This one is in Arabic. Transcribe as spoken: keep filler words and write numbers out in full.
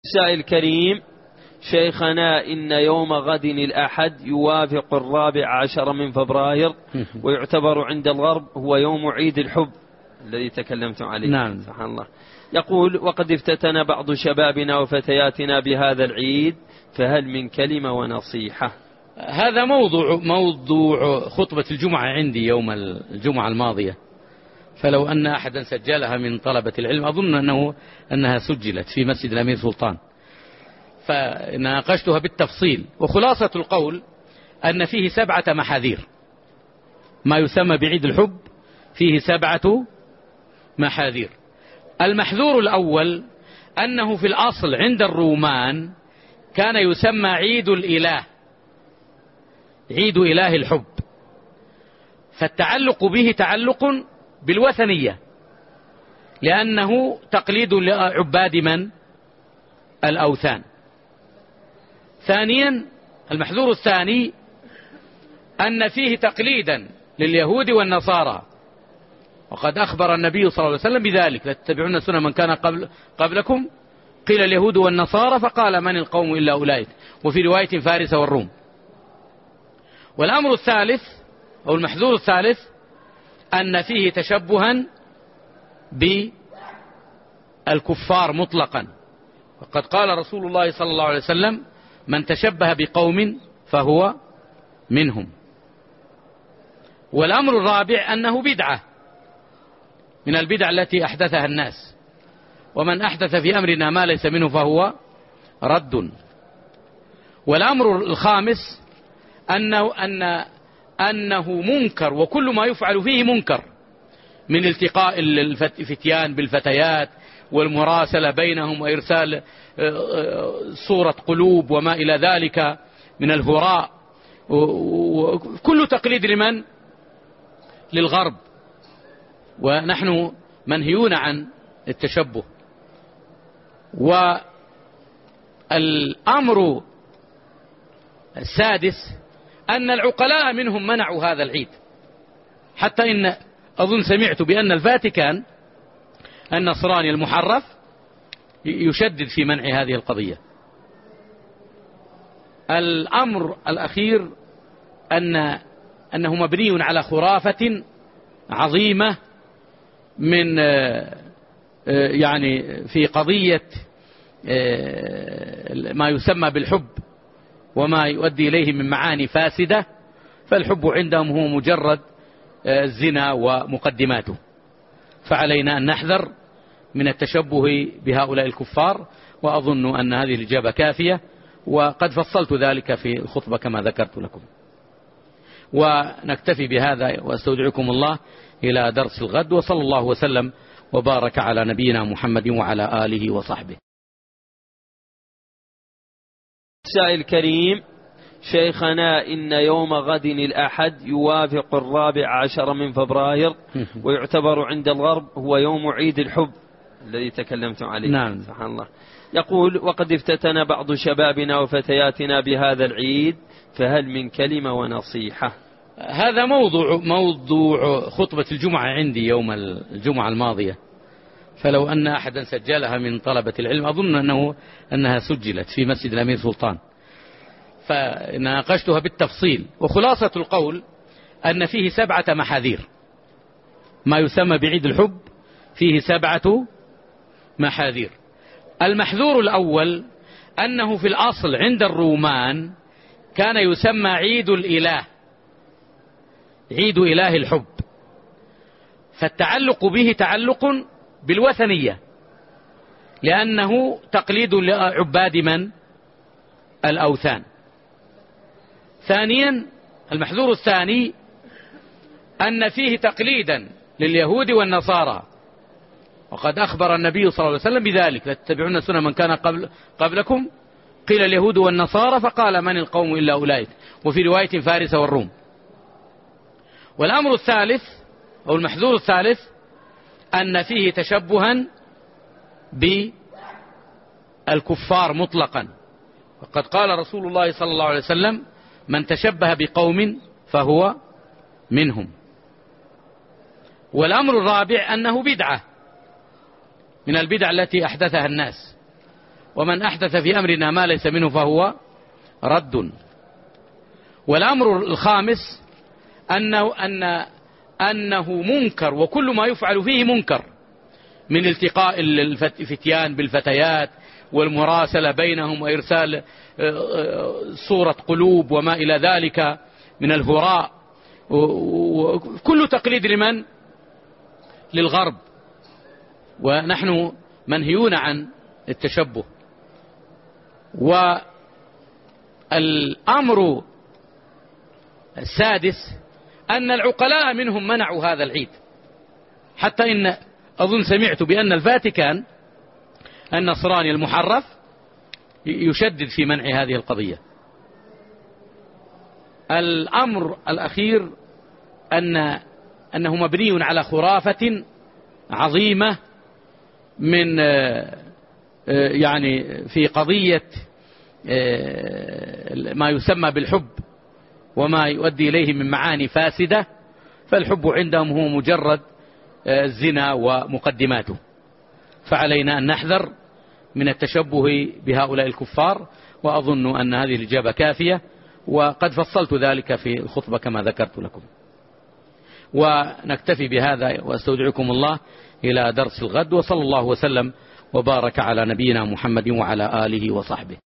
السائل الكريم: شيخنا، إن يوم غد الأحد يوافق الرابع عشر من فبراير ويعتبر عند الغرب هو يوم عيد الحب الذي تكلمت عليه. نعم. سبحان الله. يقول: وقد افتتن بعض شبابنا وفتياتنا بهذا العيد، فهل من كلمة ونصيحة؟ هذا موضوع موضوع خطبة الجمعة عندي يوم الجمعة الماضية، فلو أن أحدا سجلها من طلبة العلم أظن أنه أنها سجلت في مسجد الأمير سلطان، فناقشتها بالتفصيل. وخلاصة القول أن فيه سبعة محاذير. ما يسمى بعيد الحب فيه سبعة محاذير. المحذور الأول أنه في الأصل عند الرومان كان يسمى عيد الإله، عيد إله الحب، فالتعلق به تعلق بالوثنية، لأنه تقليد لعباد من؟ الأوثان. ثانيا، المحذور الثاني أن فيه تقليدا لليهود والنصارى، وقد أخبر النبي صلى الله عليه وسلم بذلك: لا تتبعون سنن من كان قبل قبلكم، قيل اليهود والنصارى فقال من القوم إلا أولئك، وفي رواية فارس والروم. والأمر الثالث أو المحذور الثالث أن فيه تشبها بالكفار مطلقا، وقد قال رسول الله صلى الله عليه وسلم: من تشبه بقوم فهو منهم. والأمر الرابع أنه بدعة من البدع التي أحدثها الناس، ومن أحدث في أمرنا ما ليس منه فهو رد. والأمر الخامس أنه, أن أنه منكر، وكل ما يفعل فيه منكر، من التقاء الفتيان بالفتيات والمراسلة بينهم وإرسال صورة قلوب وما إلى ذلك من الهراء، كل تقليد لمن؟ للغرب، ونحن منهيون عن التشبه. والأمر السادس أن العقلاء منهم منعوا هذا العيد، حتى إن أظن سمعت بأن الفاتيكان النصراني المحرف يشدد في منع هذه القضية. الأمر الأخير أن أنه مبني على خرافة عظيمة من يعني في قضية ما يسمى بالحب وما يؤدي إليه من معاني فاسدة، فالحب عندهم هو مجرد الزنا ومقدماته. فعلينا أن نحذر من التشبه بهؤلاء الكفار، وأظن أن هذه الإجابة كافية، وقد فصلت ذلك في الخطبة كما ذكرت لكم. ونكتفي بهذا، واستودعكم الله إلى درس الغد، وصلى الله وسلم وبارك على نبينا محمد وعلى آله وصحبه. السائل الكريم: شيخنا، إن يوم غد الأحد يوافق الرابع عشر من فبراير ويعتبر عند الغرب هو يوم عيد الحب الذي تكلمت عليه. نعم. سبحان الله. يقول: وقد افتتن بعض شبابنا وفتياتنا بهذا العيد، فهل من كلمة ونصيحة؟ هذا موضوع موضوع خطبة الجمعة عندي يوم الجمعة الماضية، فلو أن أحدا سجلها من طلبة العلم أظن أنه أنها سجلت في مسجد الأمير سلطان، فناقشتها بالتفصيل. وخلاصة القول أن فيه سبعة محاذير. ما يسمى بعيد الحب فيه سبعة محاذير. المحذور الأول أنه في الأصل عند الرومان كان يسمى عيد الإله، عيد إله الحب، فالتعلق به تعلق بالوثنية، لأنه تقليد لعباد من؟ الأوثان. ثانيا، المحذور الثاني أن فيه تقليدا لليهود والنصارى، وقد أخبر النبي صلى الله عليه وسلم بذلك: لا تتبعون سنن من كان قبل قبلكم، قيل اليهود والنصارى فقال من القوم إلا أولئك، وفي رواية فارس والروم. والأمر الثالث أو المحذور الثالث أن فيه تشبها بالكفار مطلقا، وقد قال رسول الله صلى الله عليه وسلم: من تشبه بقوم فهو منهم. والأمر الرابع أنه بدعة من البدع التي أحدثها الناس، ومن أحدث في أمرنا ما ليس منه فهو رد. والأمر الخامس أنه, أن أنه منكر، وكل ما يفعل فيه منكر، من التقاء الفتيان بالفتيات والمراسلة بينهم وإرسال صورة قلوب وما إلى ذلك من الهراء، كل تقليد لمن؟ للغرب، ونحن منهيون عن التشبه. والأمر السادس أن العقلاء منهم منعوا هذا العيد، حتى إن أظن سمعت بأن الفاتيكان النصراني المحرف يشدد في منع هذه القضية. الأمر الأخير أن أنه مبني على خرافة عظيمة من يعني في قضية ما يسمى بالحب وما يؤدي إليه من معاني فاسدة. فالحب عندهم هو مجرد الزنا ومقدماته، فعلينا أن نحذر من التشبه بهؤلاء الكفار، وأظن أن هذه الإجابة كافية، وقد فصلت ذلك في الخطبة كما ذكرت لكم. ونكتفي بهذا، واستودعكم الله إلى درس الغد، وصلى الله وسلم وبارك على نبينا محمد وعلى آله وصحبه.